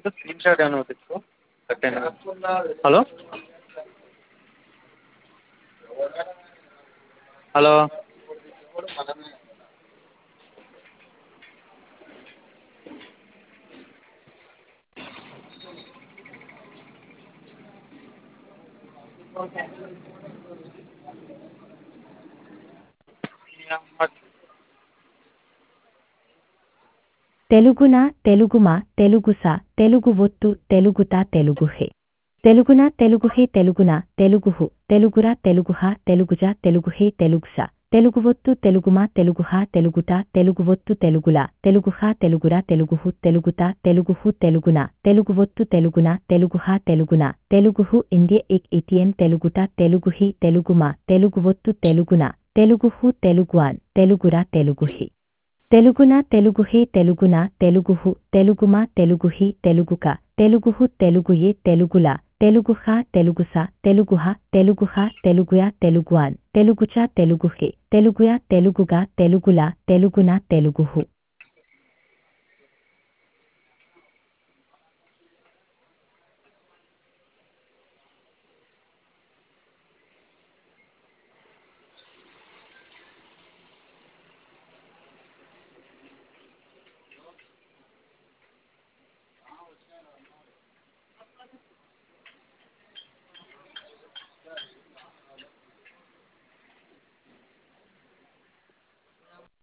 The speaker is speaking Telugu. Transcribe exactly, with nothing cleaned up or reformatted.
స్క్రీన్ షాట్ ఏమైనా తీసుకో కట్టేనా. హలో హలో తెలుగున తెలుగుమ తెలుగుస తెలుగు ఒత్తు తెలుగుత తెలుగుహే తెలుగున తెలుగుహే తెలుగున తెలుగుహు తెలుగుర తెలుగుహ తెలుగుజ తెలుగుహే తెలుగుస తెలుగు ఒత్తు తెలుగుమ తెలుగుహ తెలుగుట తెలుగు ఒత్తు తెలుగుల తెలుగుహ తెలుగుర తెలుగుహు తెలుగుత తెలుగుహు తెలుగున తెలుగు ఒత్తు తెలుగున తెలుగుహ తెలుగున తెలుగుహు ఇండియ ఇక్ ఇటియన్ తెలుగుట తెలుగుహి తెలుగుమ తెలుగు ఒత్తు తెలుగున తెలుగుహు తెలుగువాన్ తెలుగుర తెలుగుహి తెలుగున తెలుగుహే తెలుగున తెలుగుహు తెలుగుమ తెలుగుహి తెలుగుక తెలుగుహు తెలుగుయే తెలుగుల తెలుగుహ తెలుగుస తెలుగుహ తెలుగుహ తెలుగుయ తెలుగువాన్ తెలుగుచ తెలుగుహే తెలుగుయ తెలుగుగా తెలుగుల తెలుగున తెలుగుహు